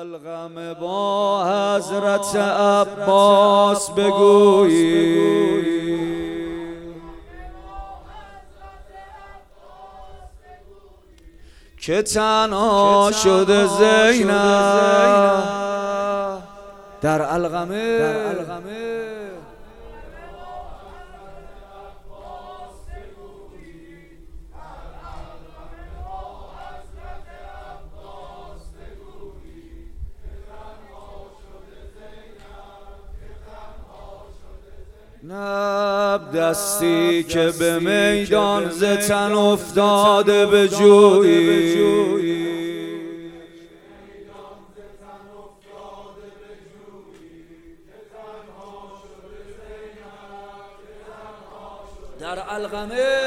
الغم با حضرت عباس بگویی که تنها شده زینب در الغمه نب دستی که به میدان ز تن افتاده به جویی در الغمه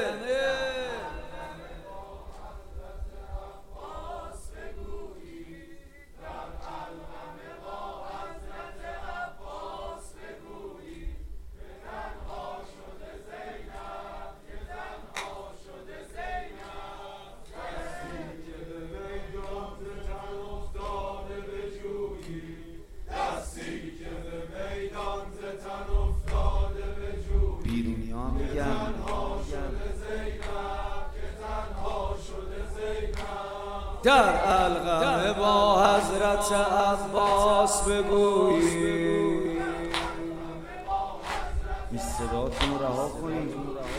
در الغمه با حضرت عباس بگویی این صداتون رو رها کنید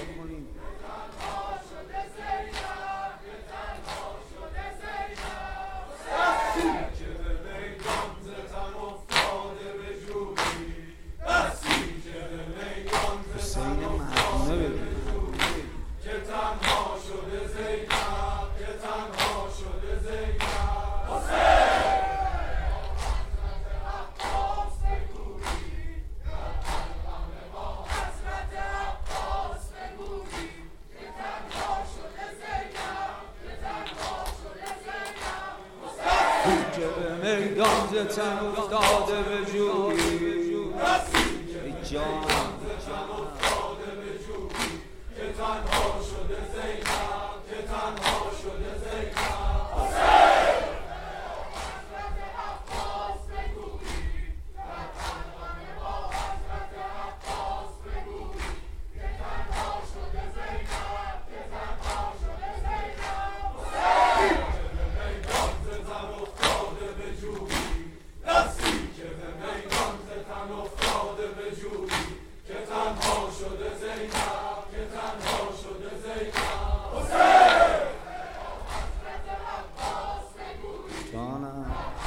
که به میدان ز تن افتاده به جویی ای جان که تنها شده زینب که تنها شده زینب حسین حضرت عباس بگویی در الغمه با حضرت عباس بگویی که تنها شده زینب که تنها شده زینب حسین جانم